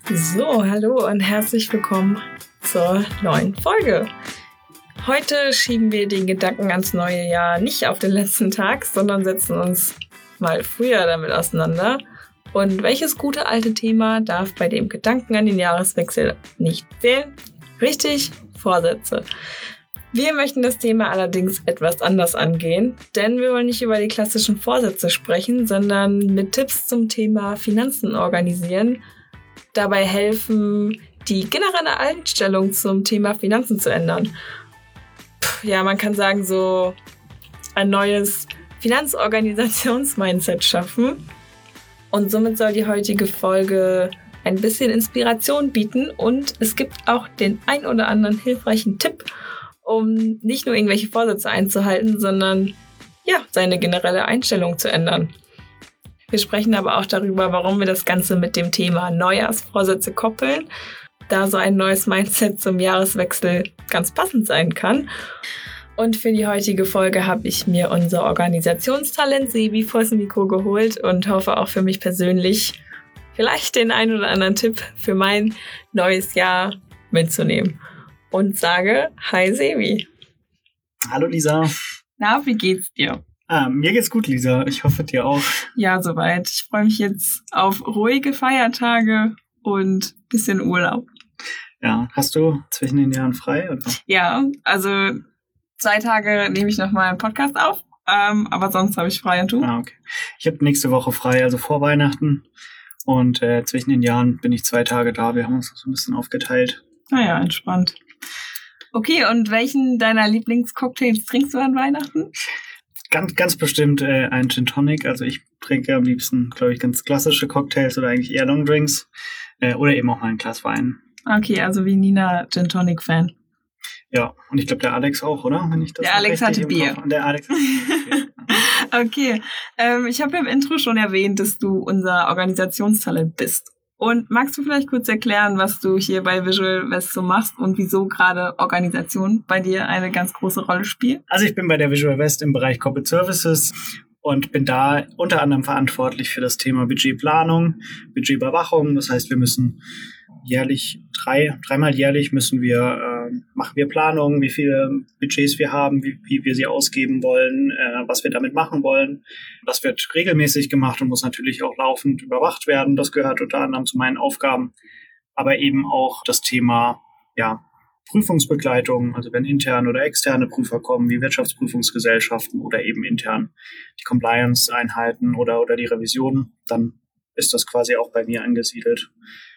So, hallo und herzlich willkommen zur neuen Folge. Heute schieben wir den Gedanken ans neue Jahr nicht auf den letzten Tag, sondern setzen uns mal früher damit auseinander. Und welches gute alte Thema darf bei dem Gedanken an den Jahreswechsel nicht fehlen? Richtig, Vorsätze. Wir möchten das Thema allerdings etwas anders angehen, denn wir wollen nicht über die klassischen Vorsätze sprechen, sondern mit Tipps zum Thema Finanzen organisieren, dabei helfen, die generelle Einstellung zum Thema Finanzen zu ändern. Ja, man kann sagen, so ein neues Finanzorganisations-Mindset schaffen. Und somit soll die heutige Folge ein bisschen Inspiration bieten und es gibt auch den ein oder anderen hilfreichen Tipp, um nicht nur irgendwelche Vorsätze einzuhalten, sondern ja, seine generelle Einstellung zu ändern. Wir sprechen aber auch darüber, warum wir das Ganze mit dem Thema Neujahrsvorsätze koppeln, da so ein neues Mindset zum Jahreswechsel ganz passend sein kann. Und für die heutige Folge habe ich mir unser Organisationstalent Sebi vors Mikro geholt und hoffe auch für mich persönlich vielleicht den einen oder anderen Tipp für mein neues Jahr mitzunehmen. Und sage, hi Sebi. Hallo Lisa. Na, wie geht's dir? Mir geht's gut, Lisa. Ich hoffe, dir auch. Ja, soweit. Ich freue mich jetzt auf ruhige Feiertage und bisschen Urlaub. Ja, hast du zwischen den Jahren frei? Oder? Ja, also 2 Tage nehme ich nochmal einen Podcast auf, aber sonst habe ich frei. Und du? Okay. Ich habe nächste Woche frei, also vor Weihnachten. Und zwischen den Jahren bin ich 2 Tage da. Wir haben uns so ein bisschen aufgeteilt. Naja, entspannt. Okay, und welchen deiner Lieblingscocktails trinkst du an Weihnachten? Ganz bestimmt ein Gin Tonic. Also ich trinke am liebsten, glaube ich, ganz klassische Cocktails oder eigentlich eher Longdrinks. Oder eben auch mal ein Glas Wein. Okay, also wie Nina Gin Tonic Fan. Ja, und ich glaube der Alex auch, oder? Wenn ich das der Alex hatte Bier. Der Alex hatte Bier. Okay, ich habe im Intro schon erwähnt, dass du unser Organisationstalent bist. Und magst du vielleicht kurz erklären, was du hier bei Visual West so machst und wieso gerade Organisation bei dir eine ganz große Rolle spielt? Also ich bin bei der Visual West im Bereich Corporate Services und bin da unter anderem verantwortlich für das Thema Budgetplanung, Budgetüberwachung. Das heißt, wir müssen jährlich, dreimal jährlich machen wir Planungen, wie viele Budgets wir haben, wie wir sie ausgeben wollen, was wir damit machen wollen. Das wird regelmäßig gemacht und muss natürlich auch laufend überwacht werden. Das gehört unter anderem zu meinen Aufgaben. Aber eben auch das Thema, Prüfungsbegleitung, also wenn interne oder externe Prüfer kommen, wie Wirtschaftsprüfungsgesellschaften oder eben intern die Compliance-Einheiten oder die Revision, dann ist das quasi auch bei mir angesiedelt.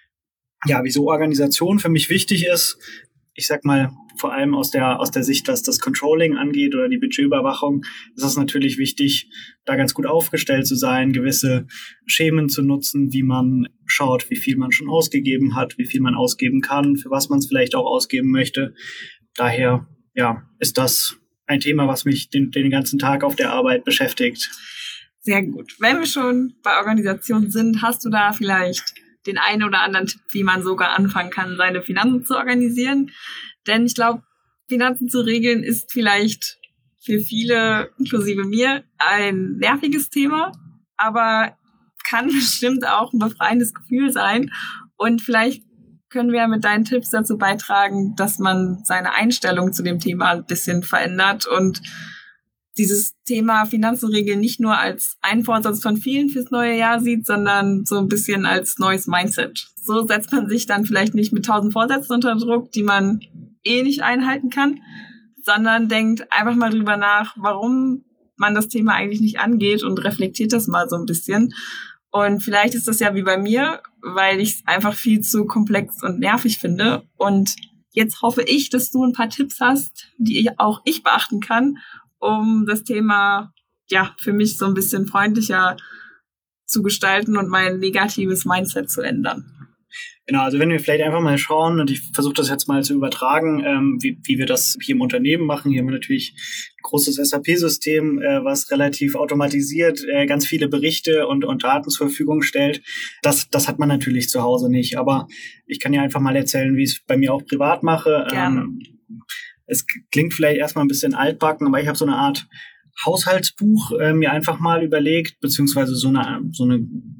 Ja, wieso Organisation für mich wichtig ist, ich sag mal, vor allem aus der Sicht, dass das Controlling angeht oder die Budgetüberwachung, ist es natürlich wichtig, da ganz gut aufgestellt zu sein, gewisse Schemen zu nutzen, wie man schaut, wie viel man schon ausgegeben hat, wie viel man ausgeben kann, für was man es vielleicht auch ausgeben möchte. Daher, ist das ein Thema, was mich den ganzen Tag auf der Arbeit beschäftigt. Sehr gut. Wenn wir schon bei Organisation sind, hast du da vielleicht den einen oder anderen Tipp, wie man sogar anfangen kann, seine Finanzen zu organisieren. Denn ich glaube, Finanzen zu regeln ist vielleicht für viele, inklusive mir, ein nerviges Thema, aber kann bestimmt auch ein befreiendes Gefühl sein. Und vielleicht können wir mit deinen Tipps dazu beitragen, dass man seine Einstellung zu dem Thema ein bisschen verändert und dieses Thema Finanzen regeln nicht nur als einen Vorsatz von vielen fürs neue Jahr sieht, sondern so ein bisschen als neues Mindset. So setzt man sich dann vielleicht nicht mit 1000 Vorsätzen unter Druck, die man nicht einhalten kann, sondern denkt einfach mal drüber nach, warum man das Thema eigentlich nicht angeht und reflektiert das mal so ein bisschen. Und vielleicht ist das ja wie bei mir, weil ich es einfach viel zu komplex und nervig finde. Und jetzt hoffe ich, dass du ein paar Tipps hast, die auch ich beachten kann, um das Thema für mich so ein bisschen freundlicher zu gestalten und mein negatives Mindset zu ändern. Genau, also wenn wir vielleicht einfach mal schauen, und ich versuche das jetzt mal zu übertragen, wie wir das hier im Unternehmen machen. Hier haben wir natürlich ein großes SAP-System, was relativ automatisiert ganz viele Berichte und Daten zur Verfügung stellt. Das hat man natürlich zu Hause nicht, aber ich kann ja einfach mal erzählen, wie ich es bei mir auch privat mache. Gerne. Es klingt vielleicht erstmal ein bisschen altbacken, aber ich habe so eine Art Haushaltsbuch mir einfach mal überlegt, beziehungsweise so eine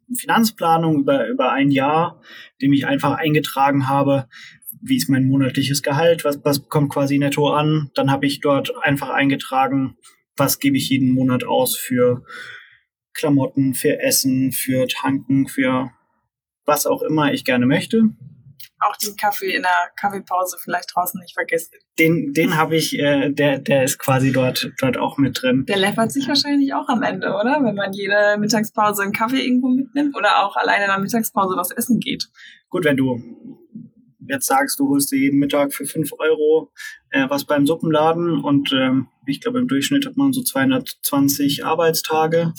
Finanzplanung über ein Jahr, dem ich einfach eingetragen habe, wie ist mein monatliches Gehalt, was kommt quasi netto an. Dann habe ich dort einfach eingetragen, was gebe ich jeden Monat aus für Klamotten, für Essen, für Tanken, für was auch immer ich gerne möchte. Auch den Kaffee in der Kaffeepause vielleicht draußen nicht vergessen. Den habe ich, der ist quasi dort auch mit drin. Der läppert sich wahrscheinlich auch am Ende, oder? Wenn man jede Mittagspause einen Kaffee irgendwo mitnimmt oder auch alleine in der Mittagspause was essen geht. Gut, wenn du jetzt sagst, du holst dir jeden Mittag für 5 Euro was beim Suppenladen und ich glaube im Durchschnitt hat man so 220 Arbeitstage.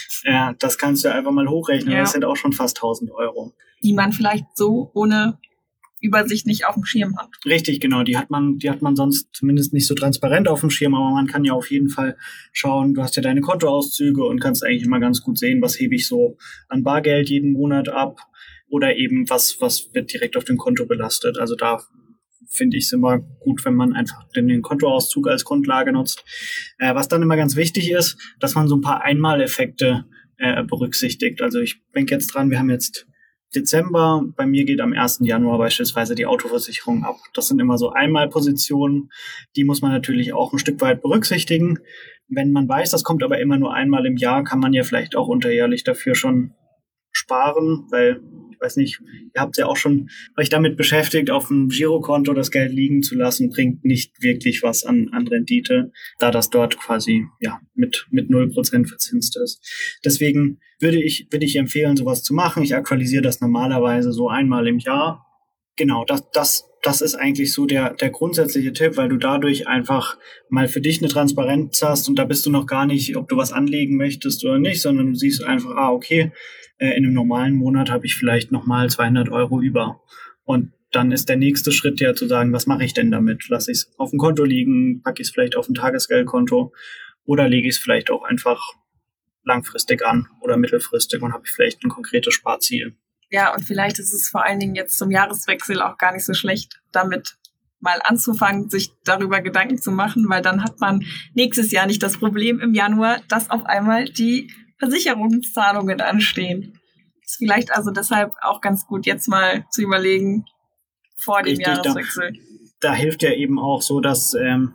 Das kannst du einfach mal hochrechnen. Ja. Das sind auch schon fast 1.000 Euro. Die man vielleicht so ohne Übersicht nicht auf dem Schirm hat. Richtig, genau. Die hat man sonst zumindest nicht so transparent auf dem Schirm, aber man kann ja auf jeden Fall schauen, du hast ja deine Kontoauszüge und kannst eigentlich immer ganz gut sehen, was hebe ich so an Bargeld jeden Monat ab oder eben was wird direkt auf dem Konto belastet. Also da finde ich es immer gut, wenn man einfach den Kontoauszug als Grundlage nutzt. Was dann immer ganz wichtig ist, dass man so ein paar Einmaleffekte berücksichtigt. Also ich denke jetzt dran, wir haben jetzt Dezember, bei mir geht am 1. Januar beispielsweise die Autoversicherung ab. Das sind immer so Einmalpositionen, die muss man natürlich auch ein Stück weit berücksichtigen. Wenn man weiß, das kommt aber immer nur einmal im Jahr, kann man ja vielleicht auch unterjährlich dafür schon sparen, weil, ich weiß nicht, ihr habt ja auch schon euch damit beschäftigt, auf dem Girokonto das Geld liegen zu lassen, bringt nicht wirklich was an Rendite, da das dort quasi mit 0% verzinst ist. Deswegen würde ich empfehlen, sowas zu machen. Ich aktualisiere das normalerweise so einmal im Jahr. Genau, das ist eigentlich so der grundsätzliche Tipp, weil du dadurch einfach mal für dich eine Transparenz hast und da bist du noch gar nicht, ob du was anlegen möchtest oder nicht, sondern du siehst einfach, okay, in einem normalen Monat habe ich vielleicht nochmal 200 Euro über. Und dann ist der nächste Schritt ja zu sagen, was mache ich denn damit? Lasse ich es auf dem Konto liegen, packe ich es vielleicht auf ein Tagesgeldkonto oder lege ich es vielleicht auch einfach langfristig an oder mittelfristig und habe ich vielleicht ein konkretes Sparziel. Ja, und vielleicht ist es vor allen Dingen jetzt zum Jahreswechsel auch gar nicht so schlecht, damit mal anzufangen, sich darüber Gedanken zu machen, weil dann hat man nächstes Jahr nicht das Problem im Januar, dass auf einmal die Versicherungszahlungen anstehen. Ist vielleicht also deshalb auch ganz gut, jetzt mal zu überlegen vor dem Jahreswechsel. Da hilft ja eben auch so, dass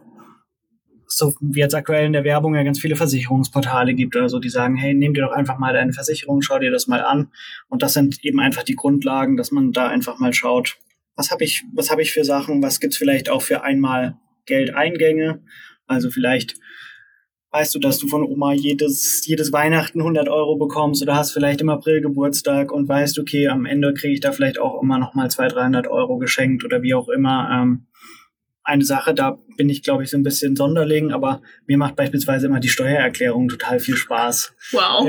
so wie jetzt aktuell in der Werbung ja ganz viele Versicherungsportale gibt oder so, die sagen, hey, nimm dir doch einfach mal deine Versicherung, schau dir das mal an. Und das sind eben einfach die Grundlagen, dass man da einfach mal schaut, was habe ich für Sachen, was gibt's vielleicht auch für einmal Geldeingänge. Also vielleicht weißt du, dass du von Oma jedes Weihnachten 100 Euro bekommst oder hast vielleicht im April Geburtstag und weißt, okay, am Ende kriege ich da vielleicht auch immer nochmal 200-300 Euro geschenkt oder wie auch immer. Eine Sache, da bin ich, glaube ich, so ein bisschen Sonderling, aber mir macht beispielsweise immer die Steuererklärung total viel Spaß. Wow.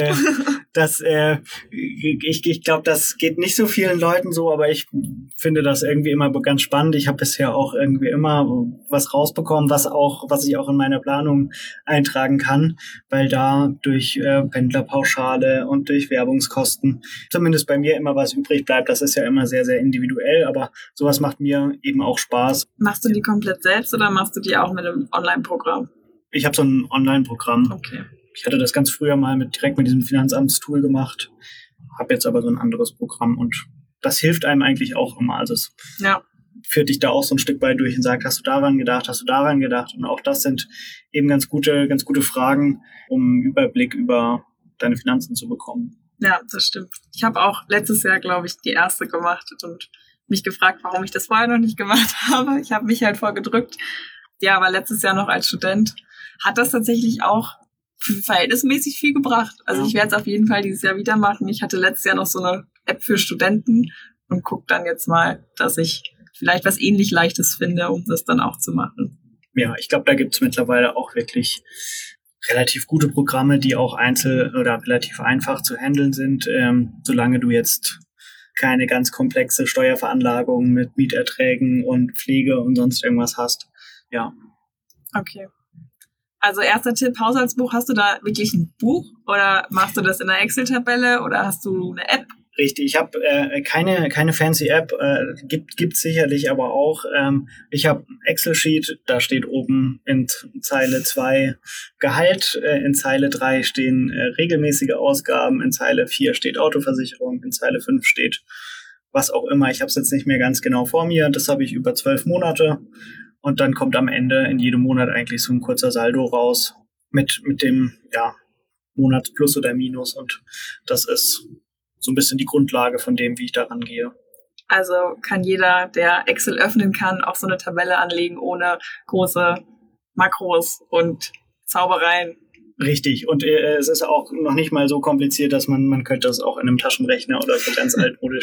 Ich glaube, das geht nicht so vielen Leuten so, aber ich finde das irgendwie immer ganz spannend. Ich habe bisher auch irgendwie immer was rausbekommen, was ich auch in meiner Planung eintragen kann, weil da durch Pendlerpauschale und durch Werbungskosten zumindest bei mir immer was übrig bleibt. Das ist ja immer sehr, sehr individuell, aber sowas macht mir eben auch Spaß. Machst du die komplett selbst oder machst du die auch mit einem Online-Programm? Ich habe so ein Online-Programm. Okay. Ich hatte das ganz früher mal direkt mit diesem Finanzamtstool gemacht, habe jetzt aber so ein anderes Programm und das hilft einem eigentlich auch immer. Also es führt dich da auch so ein Stück weit durch und sagt, hast du daran gedacht? Und auch das sind eben ganz gute Fragen, um einen Überblick über deine Finanzen zu bekommen. Ja, das stimmt. Ich habe auch letztes Jahr, glaube ich, die erste gemacht und mich gefragt, warum ich das vorher noch nicht gemacht habe. Ich habe mich halt vorgedrückt. Ja, aber letztes Jahr noch als Student hat das tatsächlich auch verhältnismäßig viel gebracht. Also ich werde es auf jeden Fall dieses Jahr wieder machen. Ich hatte letztes Jahr noch so eine App für Studenten und gucke dann jetzt mal, dass ich vielleicht was ähnlich Leichtes finde, um das dann auch zu machen. Ja, ich glaube, da gibt es mittlerweile auch wirklich relativ gute Programme, die auch oder relativ einfach zu handeln sind, solange du jetzt keine ganz komplexe Steuerveranlagung mit Mieterträgen und Pflege und sonst irgendwas hast. Ja. Okay. Also erster Tipp, Haushaltsbuch, hast du da wirklich ein Buch oder machst du das in einer Excel-Tabelle oder hast du eine App? Richtig, ich habe keine fancy App, gibt sicherlich aber auch. Ich habe Excel-Sheet, da steht oben in Zeile 2 Gehalt, in Zeile 3 stehen regelmäßige Ausgaben, in Zeile 4 steht Autoversicherung, in Zeile 5 steht was auch immer. Ich habe es jetzt nicht mehr ganz genau vor mir, das habe ich über 12 Monate und dann kommt am Ende in jedem Monat eigentlich so ein kurzer Saldo raus mit dem Monatsplus oder Minus und das ist so ein bisschen die Grundlage von dem, wie ich daran gehe. Also kann jeder, der Excel öffnen kann, auch so eine Tabelle anlegen ohne große Makros und Zaubereien. Richtig. Und es ist auch noch nicht mal so kompliziert, dass man könnte das auch in einem Taschenrechner oder so ganz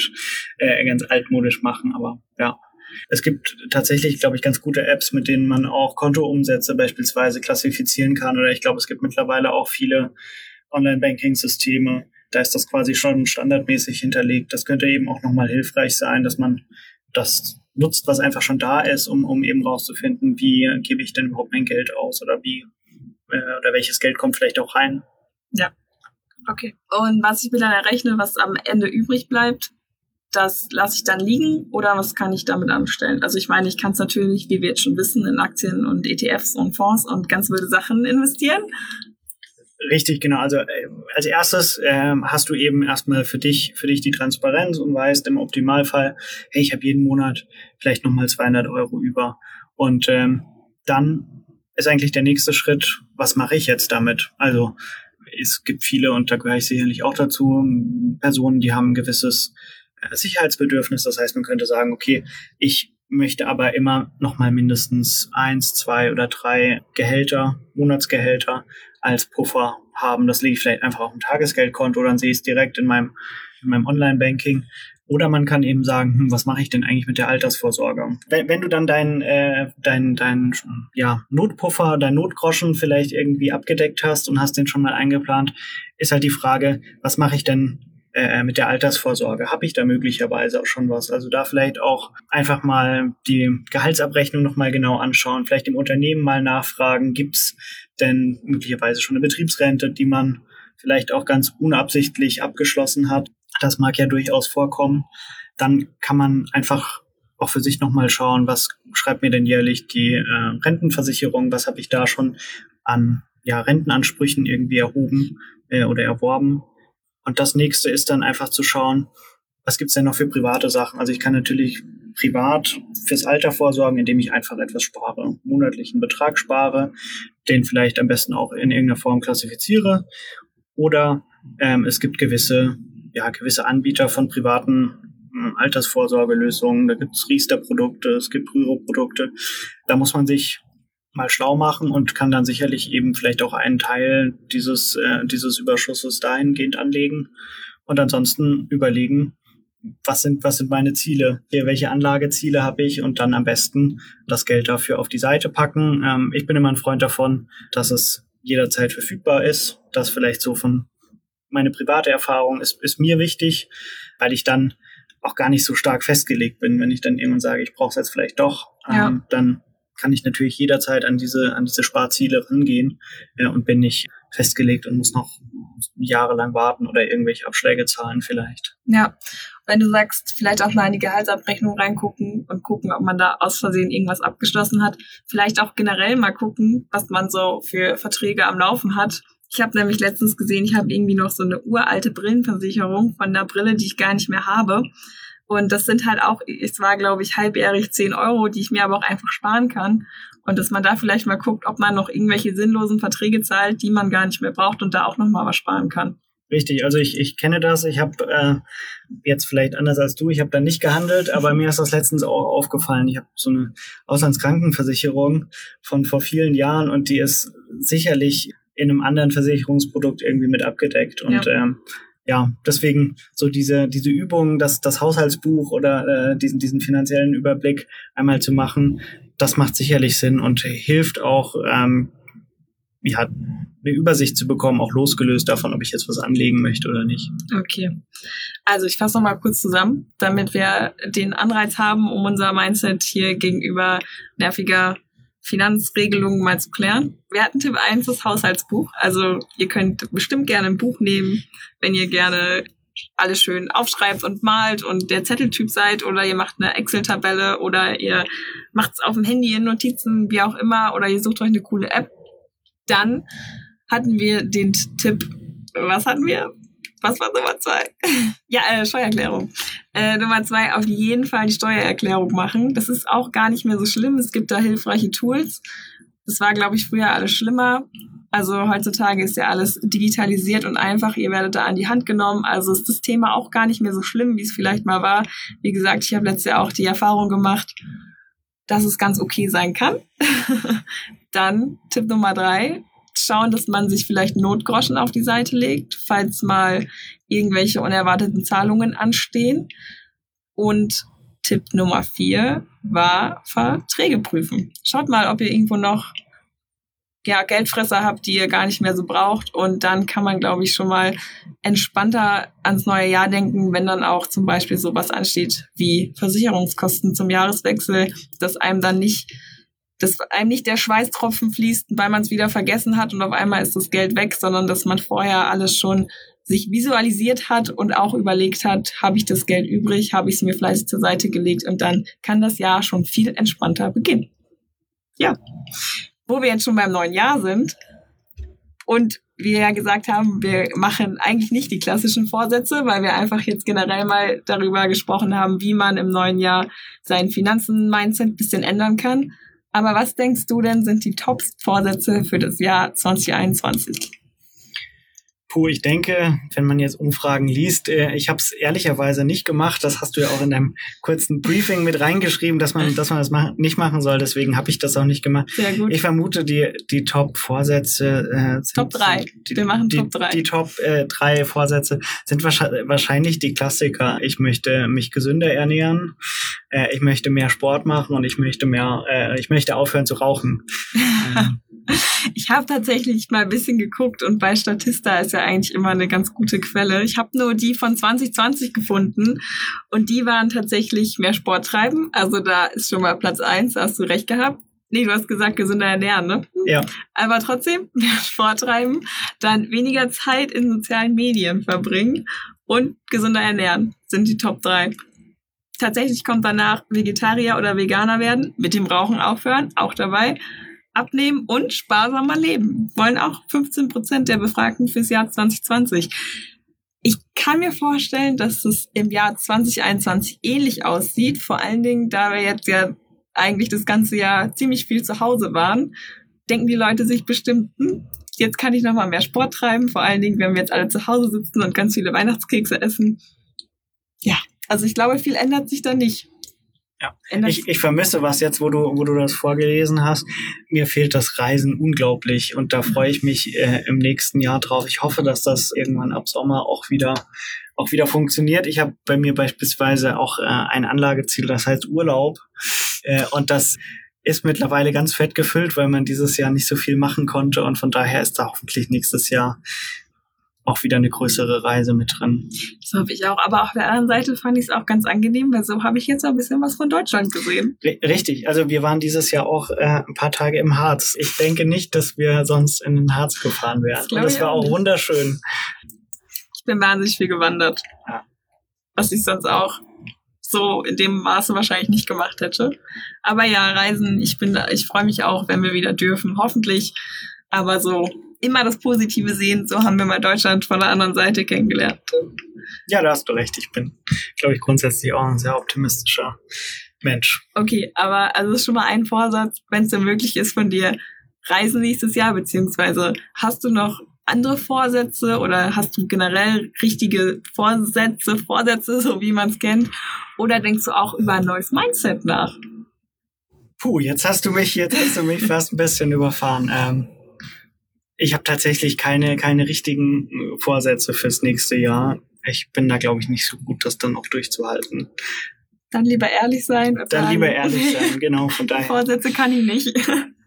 altmodisch machen. Aber ja, es gibt tatsächlich, glaube ich, ganz gute Apps, mit denen man auch Kontoumsätze beispielsweise klassifizieren kann. Oder ich glaube, es gibt mittlerweile auch viele Online-Banking-Systeme. Da ist das quasi schon standardmäßig hinterlegt. Das könnte eben auch nochmal hilfreich sein, dass man das nutzt, was einfach schon da ist, um eben rauszufinden, wie gebe ich denn überhaupt mein Geld aus oder oder welches Geld kommt vielleicht auch rein. Ja, okay. Und was ich mir dann errechne, was am Ende übrig bleibt, das lasse ich dann liegen oder was kann ich damit anstellen? Also ich meine, ich kann es natürlich, wie wir jetzt schon wissen, in Aktien und ETFs und Fonds und ganz wilde Sachen investieren. Richtig, genau. Also als erstes hast du eben erstmal für dich die Transparenz und weißt im Optimalfall, hey, ich habe jeden Monat vielleicht nochmal 200 Euro über. Und dann ist eigentlich der nächste Schritt, was mache ich jetzt damit? Also es gibt viele, und da gehöre ich sicherlich auch dazu, Personen, die haben ein gewisses Sicherheitsbedürfnis. Das heißt, man könnte sagen, okay, ich möchte aber immer nochmal mindestens 1, 2 oder 3 Gehälter, Monatsgehälter als Puffer haben. Das lege ich vielleicht einfach auf ein Tagesgeldkonto, dann sehe ich es direkt in meinem Online-Banking. Oder man kann eben sagen, was mache ich denn eigentlich mit der Altersvorsorge? Wenn du dann dein Notpuffer, dein Notgroschen vielleicht irgendwie abgedeckt hast und hast den schon mal eingeplant, ist halt die Frage, was mache ich denn mit der Altersvorsorge? Habe ich da möglicherweise auch schon was? Also da vielleicht auch einfach mal die Gehaltsabrechnung nochmal genau anschauen, vielleicht im Unternehmen mal nachfragen, gibt's denn möglicherweise schon eine Betriebsrente, die man vielleicht auch ganz unabsichtlich abgeschlossen hat? Das mag ja durchaus vorkommen. Dann kann man einfach auch für sich nochmal schauen, was schreibt mir denn jährlich die Rentenversicherung, was habe ich da schon an Rentenansprüchen irgendwie erhoben oder erworben. Und das nächste ist dann einfach zu schauen, was gibt's denn noch für private Sachen? Also ich kann natürlich privat fürs Alter vorsorgen, indem ich einfach etwas spare, monatlichen Betrag spare, den vielleicht am besten auch in irgendeiner Form klassifiziere. Oder es gibt gewisse Anbieter von privaten Altersvorsorgelösungen. Da gibt's Riester-Produkte, es gibt Rürup-Produkte. Da muss man sich mal schlau machen und kann dann sicherlich eben vielleicht auch einen Teil dieses Überschusses dahingehend anlegen und ansonsten überlegen, was sind meine Ziele? Welche Anlageziele habe ich? Und dann am besten das Geld dafür auf die Seite packen. Ich bin immer ein Freund davon, dass es jederzeit verfügbar ist. Das vielleicht so von meine private Erfahrung ist mir wichtig, weil ich dann auch gar nicht so stark festgelegt bin. Wenn ich dann irgendwann sage, ich brauche es jetzt vielleicht doch, dann kann ich natürlich jederzeit an diese Sparziele rangehen und bin nicht festgelegt und muss noch jahrelang warten oder irgendwelche Abschläge zahlen vielleicht. Ja, wenn du sagst, vielleicht auch mal in die Gehaltsabrechnung reingucken und gucken, ob man da aus Versehen irgendwas abgeschlossen hat. Vielleicht auch generell mal gucken, was man so für Verträge am Laufen hat. Ich habe nämlich letztens gesehen, ich habe irgendwie noch so eine uralte Brillenversicherung von einer Brille, die ich gar nicht mehr habe. Und das sind halt auch, es war, glaube ich, halbjährig 10 Euro, die ich mir aber auch einfach sparen kann. Und dass man da vielleicht mal guckt, ob man noch irgendwelche sinnlosen Verträge zahlt, die man gar nicht mehr braucht und da auch nochmal was sparen kann. Richtig, also ich kenne das. Ich habe jetzt vielleicht anders als du, ich habe da nicht gehandelt, aber mir ist das letztens auch aufgefallen. Ich habe so eine Auslandskrankenversicherung von vor vielen Jahren und die ist sicherlich in einem anderen Versicherungsprodukt irgendwie mit abgedeckt. Und deswegen so diese Übung, das Haushaltsbuch oder diesen finanziellen Überblick einmal zu machen, das macht sicherlich Sinn und hilft auch, eine Übersicht zu bekommen, auch losgelöst davon, ob ich jetzt was anlegen möchte oder nicht. Okay. Also ich fasse noch mal kurz zusammen, damit wir den Anreiz haben, um unser Mindset hier gegenüber nerviger Finanzregelungen mal zu klären. Wir hatten Tipp 1, das Haushaltsbuch. Also ihr könnt bestimmt gerne ein Buch nehmen, wenn ihr gerne alles schön aufschreibt und malt und der Zetteltyp seid oder ihr macht eine Excel-Tabelle oder ihr macht es auf dem Handy in Notizen, wie auch immer, oder ihr sucht euch eine coole App. Dann hatten wir den Tipp, was hatten wir? Was war Nummer 2? Ja, Steuererklärung. Nummer 2, auf jeden Fall die Steuererklärung machen. Das ist auch gar nicht mehr so schlimm. Es gibt da hilfreiche Tools. Das war, glaube ich, früher alles schlimmer. Also heutzutage ist ja alles digitalisiert und einfach. Ihr werdet da an die Hand genommen. Also ist das Thema auch gar nicht mehr so schlimm, wie es vielleicht mal war. Wie gesagt, ich habe letztes Jahr auch die Erfahrung gemacht, dass es ganz okay sein kann. Dann Tipp Nummer 3. Schauen, dass man sich vielleicht Notgroschen auf die Seite legt, falls mal irgendwelche unerwarteten Zahlungen anstehen. Und Tipp Nummer 4 war Verträge prüfen. Schaut mal, ob ihr irgendwo noch Geldfresser habt, die ihr gar nicht mehr so braucht. Und dann kann man, glaube ich, schon mal entspannter ans neue Jahr denken, wenn dann auch zum Beispiel sowas ansteht wie Versicherungskosten zum Jahreswechsel, dass einem nicht der Schweißtropfen fließt, weil man es wieder vergessen hat und auf einmal ist das Geld weg, sondern dass man vorher alles schon sich visualisiert hat und auch überlegt hat, habe ich das Geld übrig, habe ich es mir fleißig zur Seite gelegt und dann kann das Jahr schon viel entspannter beginnen. Ja, wo wir jetzt schon beim neuen Jahr sind und wir ja gesagt haben, wir machen eigentlich nicht die klassischen Vorsätze, weil wir einfach jetzt generell mal darüber gesprochen haben, wie man im neuen Jahr seinen Finanzen-Mindset ein bisschen ändern kann. Aber was denkst du denn, sind die Top-Vorsätze für das Jahr 2021? Puh, ich denke, wenn man jetzt Umfragen liest, ich habe es ehrlicherweise nicht gemacht. Das hast du ja auch in deinem kurzen Briefing mit reingeschrieben, dass man das nicht machen soll. Deswegen habe ich das auch nicht gemacht. Sehr gut. Ich vermute, die Top-Vorsätze Top 3. Wir machen Top 3. Die Top 3 Vorsätze sind wahrscheinlich die Klassiker. Ich möchte mich gesünder ernähren, ich möchte mehr Sport machen und ich möchte aufhören zu rauchen. Ich habe tatsächlich mal ein bisschen geguckt und bei Statista ist ja eigentlich immer eine ganz gute Quelle. Ich habe nur die von 2020 gefunden und die waren tatsächlich mehr Sport treiben. Also da ist schon mal Platz 1, da hast du recht gehabt. Nee, du hast gesagt, gesünder ernähren, ne? Ja. Aber trotzdem, mehr Sport treiben, dann weniger Zeit in sozialen Medien verbringen und gesünder ernähren sind die Top 3. Tatsächlich kommt danach Vegetarier oder Veganer werden, mit dem Rauchen aufhören, auch dabei. Abnehmen und sparsamer leben. Wollen auch 15% der Befragten fürs Jahr 2020. Ich kann mir vorstellen, dass es im Jahr 2021 ähnlich aussieht. Vor allen Dingen, da wir jetzt ja eigentlich das ganze Jahr ziemlich viel zu Hause waren, denken die Leute sich bestimmt, jetzt kann ich nochmal mehr Sport treiben. Vor allen Dingen, wenn wir jetzt alle zu Hause sitzen und ganz viele Weihnachtskekse essen. Ja, also ich glaube, viel ändert sich da nicht. Ja, ich vermisse was jetzt, wo du das vorgelesen hast. Mir fehlt das Reisen unglaublich und da freue ich mich im nächsten Jahr drauf. Ich hoffe, dass das irgendwann ab Sommer auch wieder funktioniert. Ich habe bei mir beispielsweise auch ein Anlageziel, das heißt Urlaub und das ist mittlerweile ganz fett gefüllt, weil man dieses Jahr nicht so viel machen konnte und von daher ist da hoffentlich nächstes Jahr auch wieder eine größere Reise mit drin. Das hoffe ich auch. Aber auf der anderen Seite fand ich es auch ganz angenehm, weil so habe ich jetzt auch ein bisschen was von Deutschland gesehen. Richtig. Also wir waren dieses Jahr auch ein paar Tage im Harz. Ich denke nicht, dass wir sonst in den Harz gefahren wären. Und das war auch wunderschön. Ich bin wahnsinnig viel gewandert. Ja. Was ich sonst auch so in dem Maße wahrscheinlich nicht gemacht hätte. Aber ja, Reisen, ich freue mich auch, wenn wir wieder dürfen. Hoffentlich. Aber so immer das Positive sehen, so haben wir mal Deutschland von der anderen Seite kennengelernt. Ja, da hast du recht. Ich bin, glaube ich, grundsätzlich auch ein sehr optimistischer Mensch. Okay, aber also ist schon mal ein Vorsatz, wenn es denn möglich ist von dir, reisen nächstes Jahr, beziehungsweise hast du noch andere Vorsätze oder hast du generell richtige Vorsätze, so wie man es kennt, oder denkst du auch über ein neues Mindset nach? Puh, jetzt hast du mich fast ein bisschen überfahren. Ich habe tatsächlich keine richtigen Vorsätze fürs nächste Jahr. Ich bin da, glaube ich, nicht so gut, das dann auch durchzuhalten. Dann lieber ehrlich sein. Genau, von daher. Vorsätze kann ich nicht.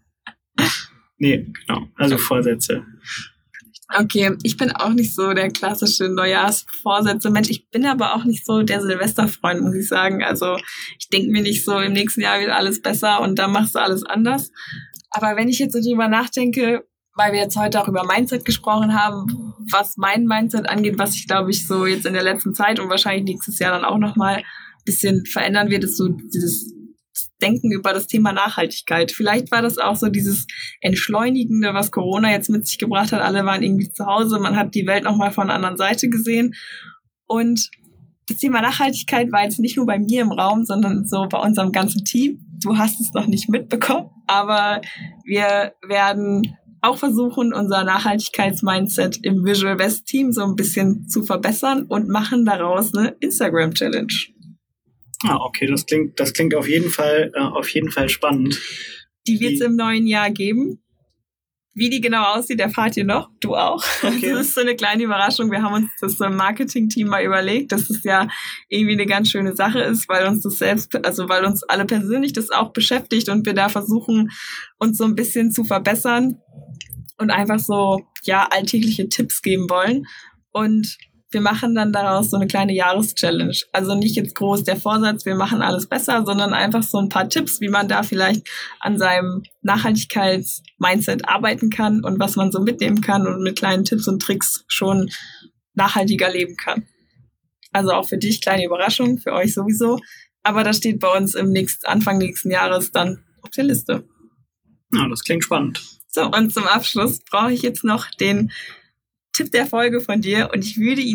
Nee, genau, also Vorsätze. Okay, ich bin auch nicht so der klassische Neujahrsvorsätze-Mensch. Ich bin aber auch nicht so der Silvesterfreund, muss ich sagen. Also ich denke mir nicht so, im nächsten Jahr wird alles besser und dann machst du alles anders. Aber wenn ich jetzt so drüber nachdenke, weil wir jetzt heute auch über Mindset gesprochen haben, was mein Mindset angeht, was ich, glaube ich, so jetzt in der letzten Zeit und wahrscheinlich nächstes Jahr dann auch nochmal ein bisschen verändern wird, ist so dieses Denken über das Thema Nachhaltigkeit. Vielleicht war das auch so dieses Entschleunigende, was Corona jetzt mit sich gebracht hat. Alle waren irgendwie zu Hause, man hat die Welt nochmal von einer anderen Seite gesehen. Und das Thema Nachhaltigkeit war jetzt nicht nur bei mir im Raum, sondern so bei unserem ganzen Team. Du hast es noch nicht mitbekommen, aber wir werden auch versuchen, unser Nachhaltigkeitsmindset im Visual Best Team so ein bisschen zu verbessern und machen daraus eine Instagram-Challenge. Ah, okay, das klingt auf jeden Fall spannend. Die wird es im neuen Jahr geben. Wie die genau aussieht, erfahrt ihr noch. Du auch. Okay. Das ist so eine kleine Überraschung. Wir haben uns das im Marketing-Team mal überlegt, dass es ja irgendwie eine ganz schöne Sache ist, weil uns weil uns alle persönlich das auch beschäftigt und wir da versuchen, uns so ein bisschen zu verbessern und einfach so, alltägliche Tipps geben wollen. Und wir machen dann daraus so eine kleine Jahreschallenge. Also nicht jetzt groß der Vorsatz, wir machen alles besser, sondern einfach so ein paar Tipps, wie man da vielleicht an seinem Nachhaltigkeits-Mindset arbeiten kann und was man so mitnehmen kann und mit kleinen Tipps und Tricks schon nachhaltiger leben kann. Also auch für dich kleine Überraschung, für euch sowieso. Aber das steht bei uns Anfang nächsten Jahres dann auf der Liste. Ja, das klingt spannend. So, und zum Abschluss brauche ich jetzt noch den Tipp der Folge von dir und ich würde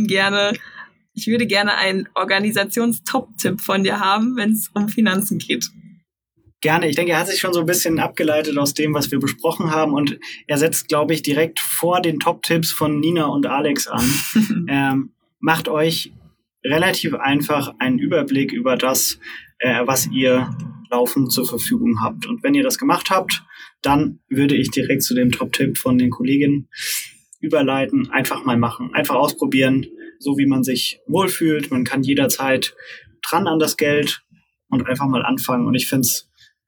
gerne einen Organisations-Top-Tipp von dir haben, wenn es um Finanzen geht. Gerne. Ich denke, er hat sich schon so ein bisschen abgeleitet aus dem, was wir besprochen haben und er setzt, glaube ich, direkt vor den Top-Tipps von Nina und Alex an. Macht euch relativ einfach einen Überblick über das, was ihr laufend zur Verfügung habt. Und wenn ihr das gemacht habt, dann würde ich direkt zu dem Top-Tipp von den Kolleginnen überleiten, einfach mal machen, einfach ausprobieren, so wie man sich wohlfühlt. Man kann jederzeit dran an das Geld und einfach mal anfangen. Und ich finde es,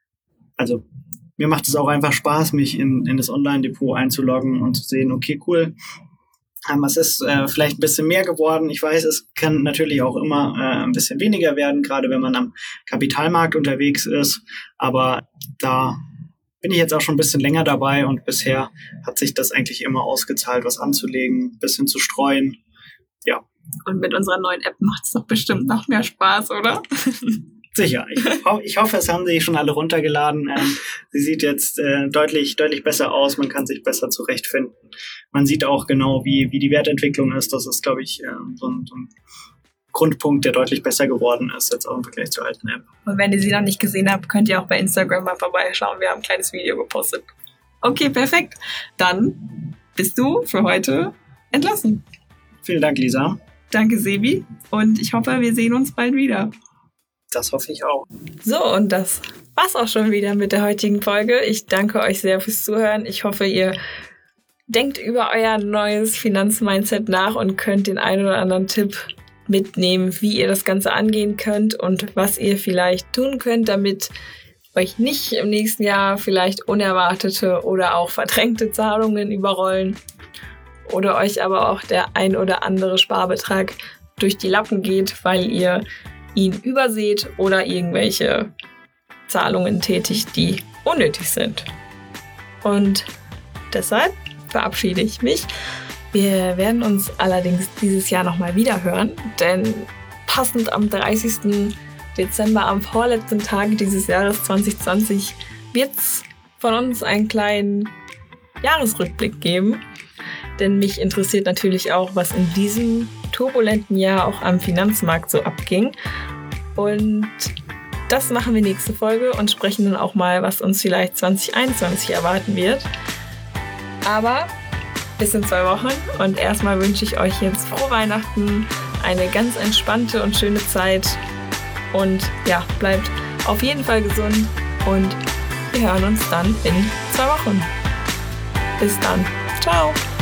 mir macht es auch einfach Spaß, mich in das Online-Depot einzuloggen und zu sehen, okay, cool, es ist vielleicht ein bisschen mehr geworden. Ich weiß, es kann natürlich auch immer ein bisschen weniger werden, gerade wenn man am Kapitalmarkt unterwegs ist. Aber da bin ich jetzt auch schon ein bisschen länger dabei und bisher hat sich das eigentlich immer ausgezahlt, was anzulegen, ein bisschen zu streuen. Ja. Und mit unserer neuen App macht es doch bestimmt noch mehr Spaß, oder? Sicher. Ich hoffe, es haben sie schon alle runtergeladen. Sie sieht jetzt deutlich besser aus. Man kann sich besser zurechtfinden. Man sieht auch genau, wie die Wertentwicklung ist. Das ist, glaube ich, so ein Grundpunkt, der deutlich besser geworden ist, jetzt auch im Vergleich zur alten App. Und wenn ihr sie noch nicht gesehen habt, könnt ihr auch bei Instagram mal vorbeischauen. Wir haben ein kleines Video gepostet. Okay, perfekt. Dann bist du für heute entlassen. Vielen Dank, Lisa. Danke, Sebi. Und ich hoffe, wir sehen uns bald wieder. Das hoffe ich auch. So, und das war's auch schon wieder mit der heutigen Folge. Ich danke euch sehr fürs Zuhören. Ich hoffe, ihr denkt über euer neues Finanzmindset nach und könnt den einen oder anderen Tipp mitnehmen, wie ihr das Ganze angehen könnt und was ihr vielleicht tun könnt, damit euch nicht im nächsten Jahr vielleicht unerwartete oder auch verdrängte Zahlungen überrollen oder euch aber auch der ein oder andere Sparbetrag durch die Lappen geht, weil ihr ihn überseht oder irgendwelche Zahlungen tätigt, die unnötig sind. Und deshalb verabschiede ich mich. Wir werden uns allerdings dieses Jahr nochmal wieder hören, denn passend am 30. Dezember, am vorletzten Tag dieses Jahres 2020, wird es von uns einen kleinen Jahresrückblick geben. Denn mich interessiert natürlich auch, was in diesem turbulenten Jahr auch am Finanzmarkt so abging. Und das machen wir nächste Folge und sprechen dann auch mal, was uns vielleicht 2021 erwarten wird. Aber bis in 2 Wochen und erstmal wünsche ich euch jetzt frohe Weihnachten, eine ganz entspannte und schöne Zeit und ja, bleibt auf jeden Fall gesund und wir hören uns dann in 2 Wochen. Bis dann. Ciao.